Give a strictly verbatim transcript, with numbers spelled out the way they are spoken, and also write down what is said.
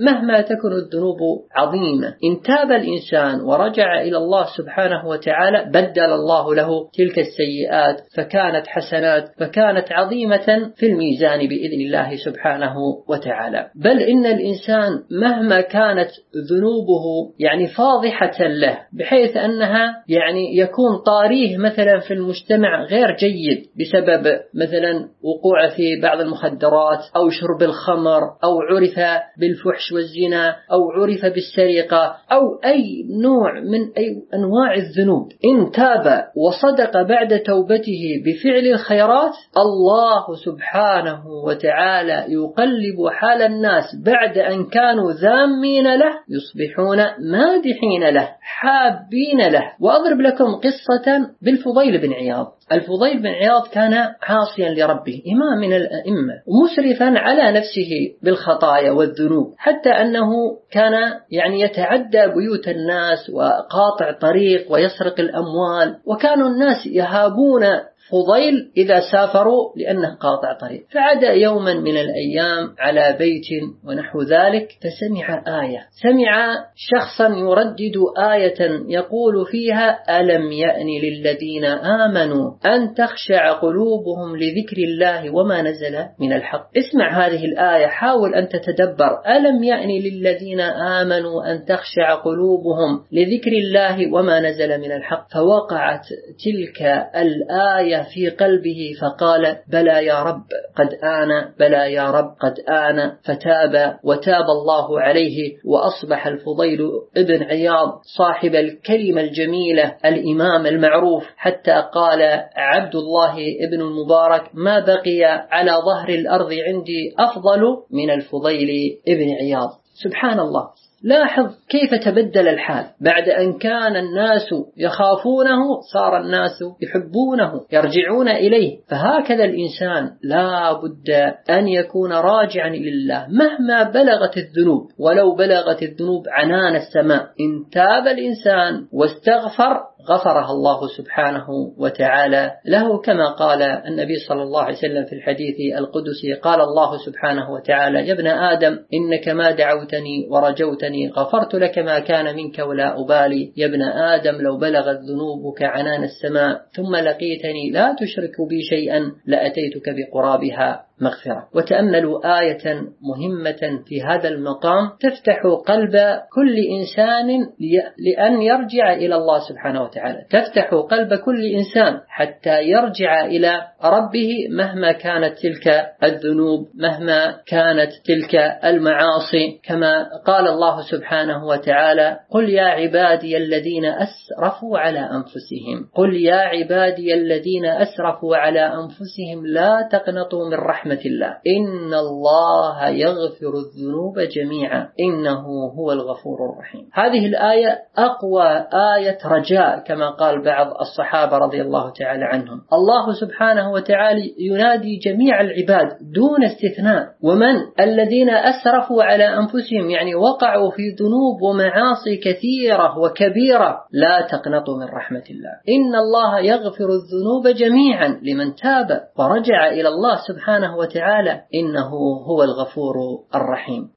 مهما تكن الذنوب عظيمة، إن تاب الإنسان ورجع إلى الله سبحانه وتعالى بدل الله له تلك السيئات فكانت حسنات، فكانت عظيمة في الميزان بإذن الله سبحانه وتعالى. بل إن الإنسان مهما كانت ذنوبه يعني فاضحة له بحيث أنها يعني يكون طاريه مثلا في المجتمع غير جيد بسبب مثلا وقوع في بعض المخدرات أو شرب الخمر أو عرف بالفحش والزنا أو عرف بالسرقة أو أي نوع من أي أنواع الذنوب، إن تاب وصدق بعد توبته بفعل الخيرات الله سبحانه وتعالى يقلب حال الناس بعد أن كانوا ذامين له يصبحون مادحين له حابين له. وأضرب لكم قصة بالفضيل بن عياض. الفضيل بن عياض كان عاصيا لربه، إمام من الأئمة، مسرفا على نفسه بالخطايا والذنوب، حتى أنه كان يعني يتعدى بيوت الناس وقاطع طريق ويسرق الأموال، وكانوا الناس يهابون فضيل إذا سافروا لأنه قاطع طريق. فعاد يوما من الأيام على بيت ونحو ذلك فسمع آية، سمع شخصا يردد آية يقول فيها ألم يأن للذين آمنوا أن تخشع قلوبهم لذكر الله وما نزل من الحق. اسمع هذه الآية، حاول أن تتدبر، ألم يأن للذين آمنوا أن تخشع قلوبهم لذكر الله وما نزل من الحق. فوقعت تلك الآية في قلبه فقال بلى يا رب قد آن، بلى يا رب قد آن، فتاب وتاب الله عليه، وأصبح الفضيل ابن عياض صاحب الكلمة الجميلة الإمام المعروف، حتى قال عبد الله ابن المبارك ما بقي على ظهر الأرض عندي أفضل من الفضيل ابن عياض. سبحان الله، لاحظ كيف تبدل الحال، بعد أن كان الناس يخافونه صار الناس يحبونه يرجعون إليه. فهكذا الإنسان لا بد أن يكون راجعا إلى الله مهما بلغت الذنوب، ولو بلغت الذنوب عنان السماء، إن تاب الإنسان واستغفر غفرها الله سبحانه وتعالى له، كما قال النبي صلى الله عليه وسلم في الحديث القدسي، قال الله سبحانه وتعالى يا ابن آدم إنك ما دعوتني ورجوتني غفرت لك ما كان منك ولا أبالي. يا ابن آدم لو بلغت ذنوبك عنان السماء ثم لقيتني لا تشرك بي شيئا لأتيتك بقرابها مغفرة. وتأملوا آية مهمة في هذا المقام تفتح قلب كل إنسان لأن يرجع إلى الله سبحانه وتعالى، تفتح قلب كل إنسان حتى يرجع إلى ربه مهما كانت تلك الذنوب، مهما كانت تلك المعاصي، كما قال الله سبحانه وتعالى قل يا عبادي الذين أسرفوا على أنفسهم، قل يا عبادي الذين أسرفوا على أنفسهم لا تقنطوا من رحمة الله إن الله يغفر الذنوب جميعا إنه هو الغفور الرحيم. هذه الآية أقوى آية رجاء كما قال بعض الصحابة رضي الله تعالى عنهم. الله سبحانه وتعالى ينادي جميع العباد دون استثناء، ومن الذين أسرفوا على أنفسهم يعني وقعوا في ذنوب ومعاصي كثيرة وكبيرة لا تقنطوا من رحمة الله إن الله يغفر الذنوب جميعا لمن تاب ورجع إلى الله سبحانه وتعالى إنه هو الغفور الرحيم.